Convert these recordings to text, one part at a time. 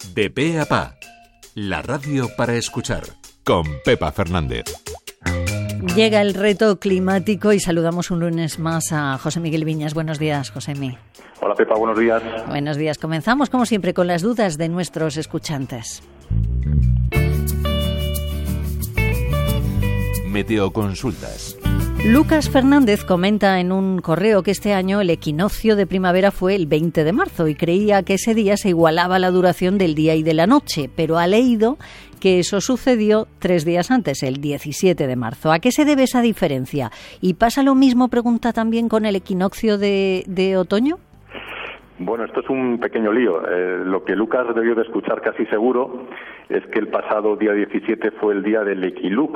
De pe a pa, la radio para escuchar, con Pepa Fernández. Llega el reto climático y saludamos un lunes más a José Miguel Viñas. Buenos días, Josemi. Hola, Pepa, buenos días. Buenos días. Comenzamos, como siempre, con las dudas de nuestros escuchantes. Meteoconsultas. Lucas Fernández comenta en un correo que este año el equinoccio de primavera fue el 20 de marzo y creía que ese día se igualaba la duración del día y de la noche, pero ha leído que eso sucedió 3 días antes, el 17 de marzo. ¿A qué se debe esa diferencia? ¿Y pasa lo mismo, pregunta también, con el equinoccio de otoño? Bueno, esto es un pequeño lío. Lo que Lucas debió de escuchar casi seguro es que el pasado día 17 fue el día del equilux,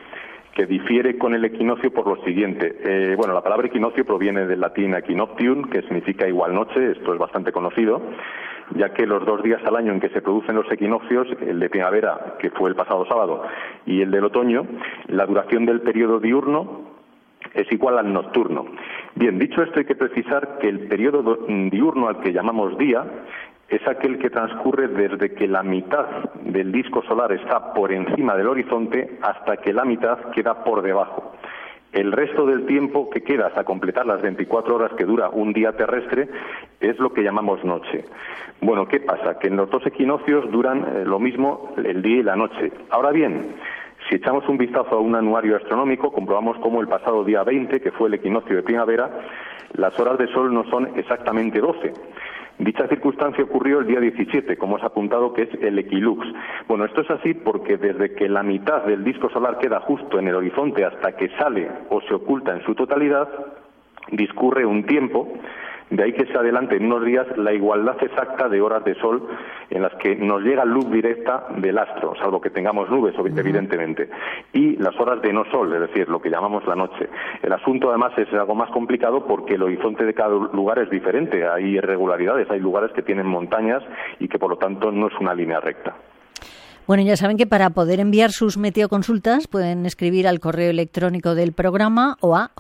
que difiere con el equinoccio por lo siguiente. La palabra equinoccio proviene del latín equinoctium, que significa igual noche. Esto es bastante conocido, ya que los 2 días al año en que se producen los equinoccios, el de primavera, que fue el pasado sábado, y el del otoño, la duración del periodo diurno es igual al nocturno. Bien, dicho esto, hay que precisar que el periodo diurno, al que llamamos día, es aquel que transcurre desde que la mitad del disco solar está por encima del horizonte hasta que la mitad queda por debajo. El resto del tiempo que queda hasta completar las 24 horas que dura un día terrestre es lo que llamamos noche. Bueno, ¿qué pasa? Que en los 2 equinoccios duran lo mismo el día y la noche. Ahora bien, si echamos un vistazo a un anuario astronómico, comprobamos cómo el pasado día 20, que fue el equinoccio de primavera, las horas de sol no son exactamente 12. Dicha circunstancia ocurrió el día 17, como os ha apuntado, que es el equilux. Bueno, esto es así porque desde que la mitad del disco solar queda justo en el horizonte hasta que sale o se oculta en su totalidad, discurre un tiempo. De ahí que se adelante en unos días la igualdad exacta de horas de sol en las que nos llega luz directa del astro, salvo que tengamos nubes, evidentemente, y las horas de no sol, es decir, lo que llamamos la noche. El asunto, además, es algo más complicado porque el horizonte de cada lugar es diferente. Hay irregularidades, hay lugares que tienen montañas y que, por lo tanto, no es una línea recta. Bueno, ya saben que para poder enviar sus meteoconsultas pueden escribir al correo electrónico del programa o a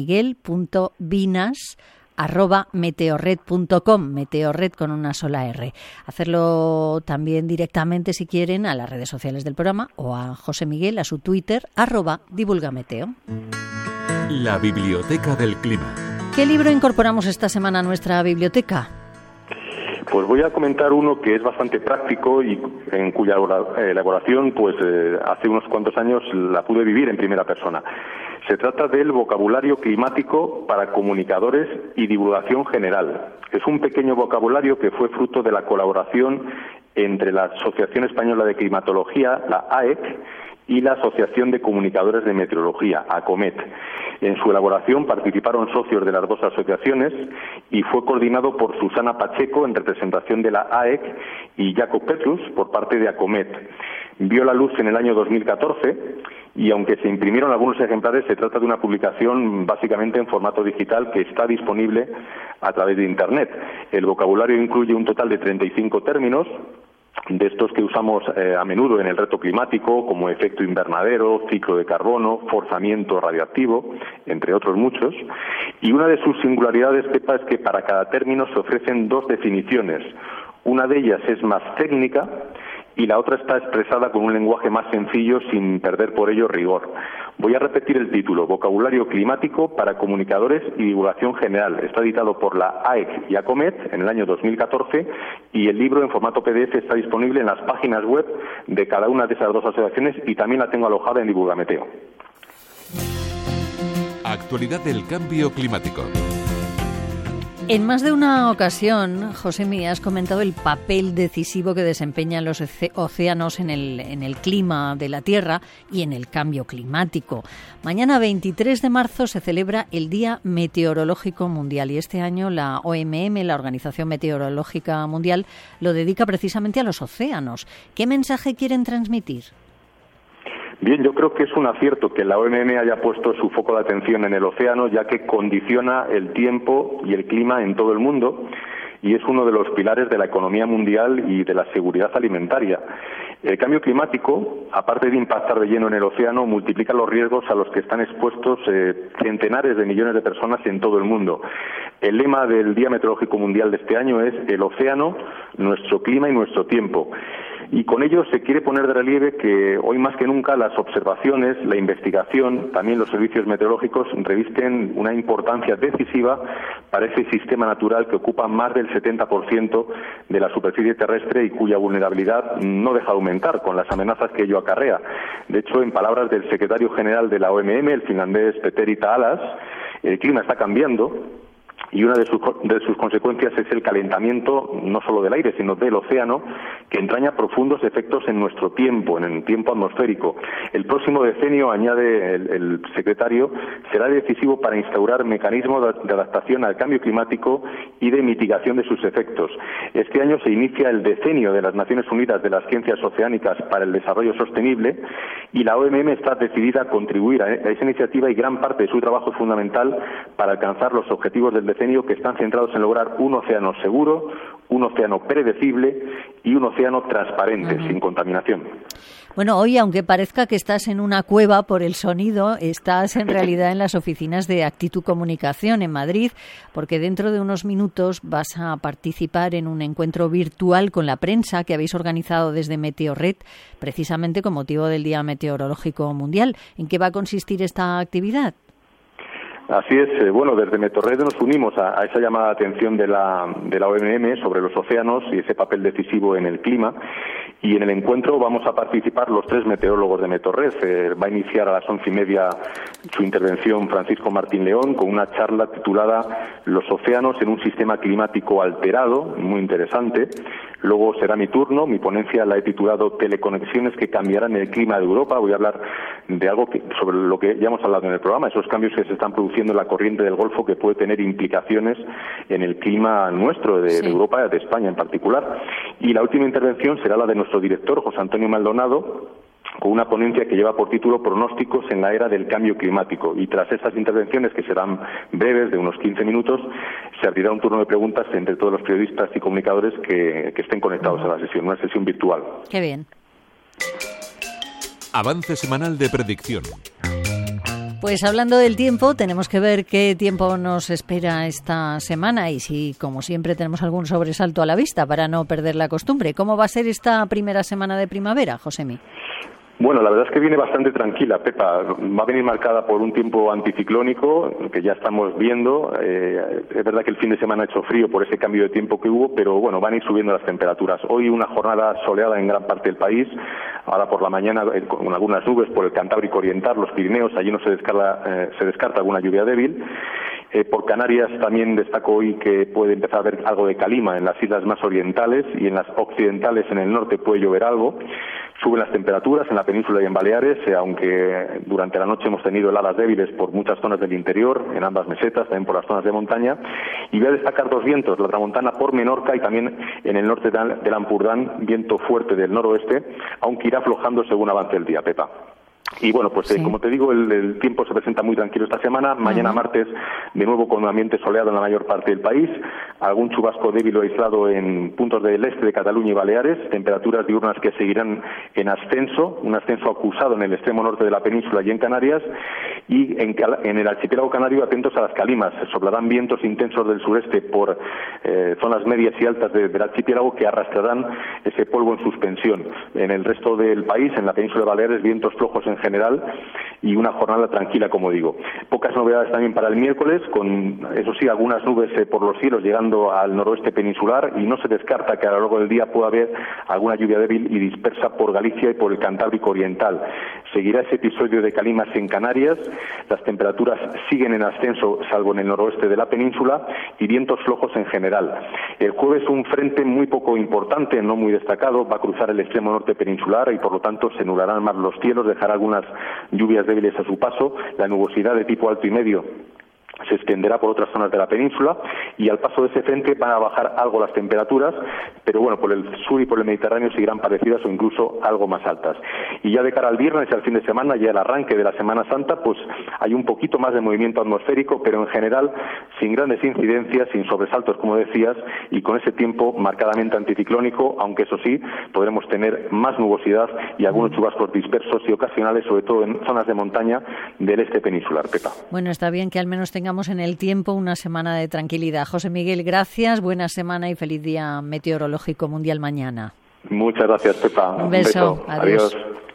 josemiguel.vinas@meteorred.com, meteorred con una sola R. Hacerlo también directamente, si quieren, a las redes sociales del programa o a José Miguel, a su Twitter, @divulgameteo. La biblioteca del clima. ¿Qué libro incorporamos esta semana a nuestra biblioteca? Pues voy a comentar uno que es bastante práctico y en cuya elaboración hace unos cuantos años la pude vivir en primera persona. Se trata del vocabulario climático para comunicadores y divulgación general. Es un pequeño vocabulario que fue fruto de la colaboración entre la Asociación Española de Climatología, la AEC, y la Asociación de Comunicadores de Meteorología, ACOMET. En su elaboración participaron socios de las 2 asociaciones y fue coordinado por Susana Pacheco en representación de la AEC y Jacob Petrus por parte de ACOMET. Vio la luz en el año 2014 y aunque se imprimieron algunos ejemplares, se trata de una publicación básicamente en formato digital que está disponible a través de Internet. El vocabulario incluye un total de 35 términos, de estos que usamos a menudo en el reto climático, como efecto invernadero, ciclo de carbono, forzamiento radiactivo, entre otros muchos. Y una de sus singularidades, Pepa, es que para cada término se ofrecen 2 definiciones. Una de ellas es más técnica y la otra está expresada con un lenguaje más sencillo sin perder por ello rigor. Voy a repetir el título: Vocabulario climático para comunicadores y divulgación general. Está editado por la AEC y ACOMET en el año 2014 y el libro en formato PDF está disponible en las páginas web de cada una de esas 2 asociaciones y también la tengo alojada en Divulgameteo. Actualidad del cambio climático. En más de una ocasión, Josemi, has comentado el papel decisivo que desempeñan los océanos en el clima de la Tierra y en el cambio climático. Mañana, 23 de marzo, se celebra el Día Meteorológico Mundial y este año la OMM, la Organización Meteorológica Mundial, lo dedica precisamente a los océanos. ¿Qué mensaje quieren transmitir? Bien, yo creo que es un acierto que la OMM haya puesto su foco de atención en el océano, ya que condiciona el tiempo y el clima en todo el mundo y es uno de los pilares de la economía mundial y de la seguridad alimentaria. El cambio climático, aparte de impactar de lleno en el océano, multiplica los riesgos a los que están expuestos centenares de millones de personas en todo el mundo. El lema del Día Meteorológico Mundial de este año es el océano, nuestro clima y nuestro tiempo. Y con ello se quiere poner de relieve que hoy más que nunca las observaciones, la investigación, también los servicios meteorológicos revisten una importancia decisiva para ese sistema natural que ocupa más del 70% de la superficie terrestre y cuya vulnerabilidad no deja de aumentar con las amenazas que ello acarrea. De hecho, en palabras del secretario general de la OMM, el finlandés Petteri Taalas, el clima está cambiando. Y una de sus consecuencias es el calentamiento no solo del aire, sino del océano, que entraña profundos efectos en nuestro tiempo, en el tiempo atmosférico. El próximo decenio, añade el secretario, será decisivo para instaurar mecanismos de adaptación al cambio climático y de mitigación de sus efectos. Este año se inicia el decenio de las Naciones Unidas de las Ciencias Oceánicas para el Desarrollo Sostenible y la OMM está decidida a contribuir a esa iniciativa y gran parte de su trabajo es fundamental para alcanzar los objetivos del decenio que están centrados en lograr un océano seguro, un océano predecible y un océano transparente, sin contaminación. Bueno, hoy, aunque parezca que estás en una cueva por el sonido, estás en realidad en las oficinas de Actitud Comunicación en Madrid, porque dentro de unos minutos vas a participar en un encuentro virtual con la prensa que habéis organizado desde Meteorred, precisamente con motivo del Día Meteorológico Mundial. ¿En qué va a consistir esta actividad? Así es, bueno, desde Meteorred nos unimos a esa llamada de atención de la OMM sobre los océanos y ese papel decisivo en el clima. Y en el encuentro vamos a participar los 3 meteorólogos de Meteorred. Va a iniciar a las 11:30 su intervención Francisco Martín León con una charla titulada Los océanos en un sistema climático alterado, muy interesante. Luego será mi turno, mi ponencia la he titulado Teleconexiones que cambiarán el clima de Europa. Voy a hablar de algo sobre lo que ya hemos hablado en el programa, esos cambios que se están produciendo en la corriente del Golfo que puede tener implicaciones en el clima nuestro, de Europa, de España en particular. Y la última intervención será la de nuestro director, José Antonio Maldonado, con una ponencia que lleva por título Pronósticos en la era del cambio climático. Y tras estas intervenciones, que serán breves, de unos 15 minutos, se abrirá un turno de preguntas entre todos los periodistas y comunicadores que estén conectados a la sesión, una sesión virtual. Qué bien. Avance semanal de predicción. Pues hablando del tiempo, tenemos que ver qué tiempo nos espera esta semana y si, como siempre, tenemos algún sobresalto a la vista para no perder la costumbre. ¿Cómo va a ser esta primera semana de primavera, Josemi? Bueno, la verdad es que viene bastante tranquila, Pepa. Va a venir marcada por un tiempo anticiclónico que ya estamos viendo. Es verdad que el fin de semana ha hecho frío por ese cambio de tiempo que hubo, pero bueno, van a ir subiendo las temperaturas. Hoy una jornada soleada en gran parte del país. Ahora por la mañana con algunas nubes por el Cantábrico Oriental, los Pirineos, allí no se descarta alguna lluvia débil. Por Canarias también destaco hoy que puede empezar a haber algo de calima en las islas más orientales y en las occidentales en el norte puede llover algo. Suben las temperaturas en la península y en Baleares, aunque durante la noche hemos tenido heladas débiles por muchas zonas del interior, en ambas mesetas, también por las zonas de montaña. Y voy a destacar 2 vientos, la tramontana por Menorca y también en el norte del Ampurdán, viento fuerte del noroeste, aunque irá aflojando según avance el día, Pepa. Y bueno, pues como te digo, el tiempo se presenta muy tranquilo esta semana. Mañana martes, de nuevo con un ambiente soleado en la mayor parte del país. Algún chubasco débil o aislado en puntos del este de Cataluña y Baleares. Temperaturas diurnas que seguirán en ascenso. Un ascenso acusado en el extremo norte de la península y en Canarias. Y en el archipiélago canario, atentos a las calimas. Soplarán vientos intensos del sureste por zonas medias y altas del archipiélago que arrastrarán ese polvo en suspensión. En el resto del país, en la península de Baleares, vientos flojos en general y una jornada tranquila, como digo. Pocas novedades también para el miércoles, con, eso sí, algunas nubes por los cielos llegando al noroeste peninsular y no se descarta que a lo largo del día pueda haber alguna lluvia débil y dispersa por Galicia y por el Cantábrico Oriental. Seguirá ese episodio de calimas en Canarias, las temperaturas siguen en ascenso, salvo en el noroeste de la península, y vientos flojos en general. El jueves un frente muy poco importante, no muy destacado, va a cruzar el extremo norte peninsular y por lo tanto se nublarán más los cielos, dejará algunas lluvias débiles a su paso. La nubosidad de tipo alto y medio se extenderá por otras zonas de la península y al paso de ese frente van a bajar algo las temperaturas, pero bueno, por el sur y por el Mediterráneo seguirán parecidas o incluso algo más altas. Y ya de cara al viernes y al fin de semana, ya el arranque de la Semana Santa, pues hay un poquito más de movimiento atmosférico, pero en general sin grandes incidencias, sin sobresaltos, como decías, y con ese tiempo marcadamente anticiclónico, aunque eso sí, podremos tener más nubosidad y algunos chubascos dispersos y ocasionales, sobre todo en zonas de montaña del este peninsular, Pepa. Bueno, está bien que al menos tengamos en el tiempo una semana de tranquilidad. José Miguel, gracias, buena semana y feliz Día Meteorológico Mundial mañana. Muchas gracias, Pepa. Un beso. Adiós. Adiós.